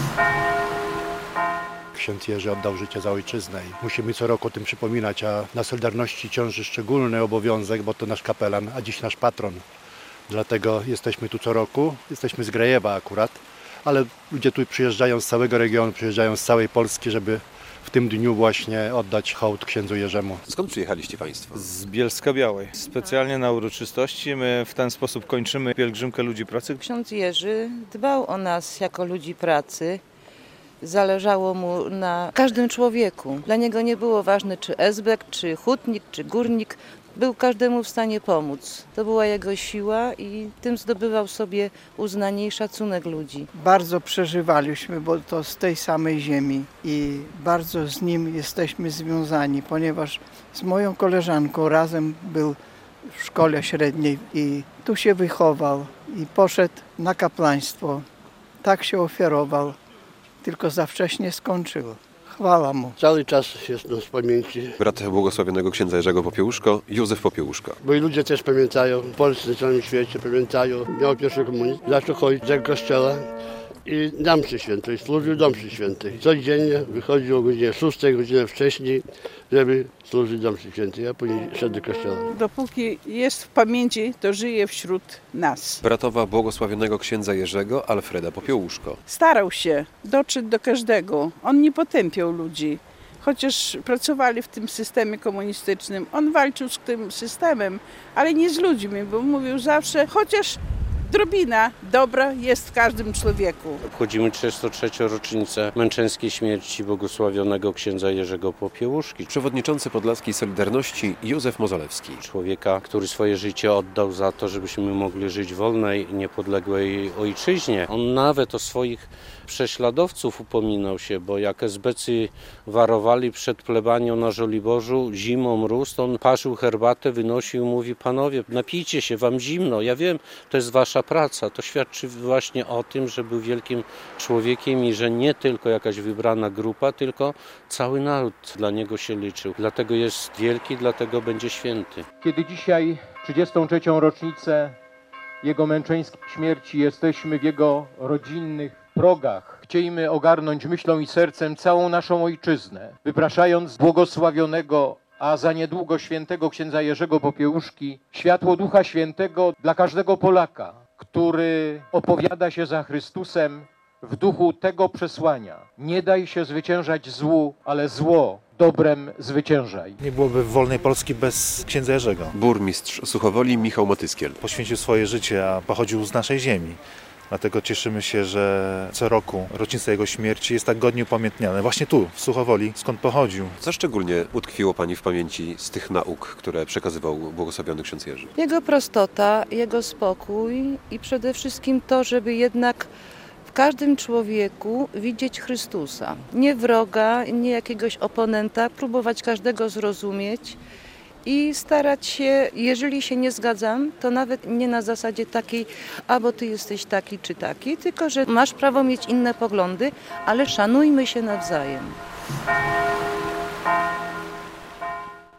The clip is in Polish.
Ksiądz Jerzy oddał życie za ojczyznę i musimy co roku o tym przypominać, a na Solidarności ciąży szczególny obowiązek, bo to nasz kapelan, a dziś nasz patron. Dlatego jesteśmy tu co roku, jesteśmy z Grajewa akurat, ale ludzie tu przyjeżdżają z całego regionu, przyjeżdżają z całej Polski, żeby w tym dniu właśnie oddać hołd księdzu Jerzemu. Skąd przyjechaliście Państwo? Z Bielska-Białej. Specjalnie na uroczystości. My w ten sposób kończymy pielgrzymkę ludzi pracy. Ksiądz Jerzy dbał o nas jako ludzi pracy. Zależało mu na każdym człowieku. Dla niego nie było ważne, czy esbek, czy hutnik, czy górnik. Był każdemu w stanie pomóc. To była jego siła i tym zdobywał sobie uznanie i szacunek ludzi. Bardzo przeżywaliśmy, bo to z tej samej ziemi i bardzo z nim jesteśmy związani, ponieważ z moją koleżanką razem był w szkole średniej i tu się wychował i poszedł na kapłaństwo. Tak się ofiarował, tylko za wcześnie skończył. Chwała mu. Cały czas jest nas w pamięci. Brat błogosławionego księdza Jerzego Popiełuszko, Józef Popiełuszko. Bo i ludzie też pamiętają, w Polsce, na całym świecie pamiętają. Miał pierwszą komunię, zaczął chodzić do kościoła i na mszy świętej, służył do mszy świętej. Codziennie wychodził o godzinie 6, godzinę wcześniej, żeby służyć do mszy świętej, a później szedł do kościoła. Dopóki jest w pamięci, to żyje wśród nas. Bratowa błogosławionego księdza Jerzego, Alfreda Popiełuszko. Starał się dotrzeć do każdego. On nie potępiał ludzi. Chociaż pracowali w tym systemie komunistycznym, on walczył z tym systemem, ale nie z ludźmi, bo mówił zawsze, chociaż drobina dobra jest w każdym człowieku. Obchodzimy 33. rocznicę męczeńskiej śmierci błogosławionego księdza Jerzego Popiełuszki. Przewodniczący Podlaskiej Solidarności Józef Mozolewski. Człowieka, który swoje życie oddał za to, żebyśmy mogli żyć w wolnej, niepodległej ojczyźnie. On nawet o swoich prześladowców upominał się, bo jak esbecy warowali przed plebanią na Żoliborzu, zimą mróz, on parzył herbatę, wynosił i mówi: panowie, napijcie się, wam zimno, ja wiem, to jest wasza praca. To świadczy właśnie o tym, że był wielkim człowiekiem i że nie tylko jakaś wybrana grupa, tylko cały naród dla niego się liczył. Dlatego jest wielki, dlatego będzie święty. Kiedy dzisiaj 33. rocznicę jego męczeńskiej śmierci jesteśmy w jego rodzinnych progach, chcielibyśmy ogarnąć myślą i sercem całą naszą ojczyznę, wypraszając błogosławionego, a za niedługo świętego księdza Jerzego Popiełuszki, światło Ducha Świętego dla każdego Polaka, który opowiada się za Chrystusem w duchu tego przesłania. Nie daj się zwyciężać złu, ale zło dobrem zwyciężaj. Nie byłoby wolnej Polski bez księdza Jerzego. Burmistrz Suchowoli Michał Motyskiel. Poświęcił swoje życie, a pochodził z naszej ziemi. Dlatego cieszymy się, że co roku rocznica jego śmierci jest tak godnie upamiętniana. Właśnie tu, w Suchowoli, skąd pochodził. Co szczególnie utkwiło Pani w pamięci z tych nauk, które przekazywał błogosławiony ksiądz Jerzy? Jego prostota, jego spokój i przede wszystkim to, żeby jednak w każdym człowieku widzieć Chrystusa. Nie wroga, nie jakiegoś oponenta, próbować każdego zrozumieć i starać się, jeżeli się nie zgadzam, to nawet nie na zasadzie takiej, a bo ty jesteś taki czy taki, tylko że masz prawo mieć inne poglądy, ale szanujmy się nawzajem.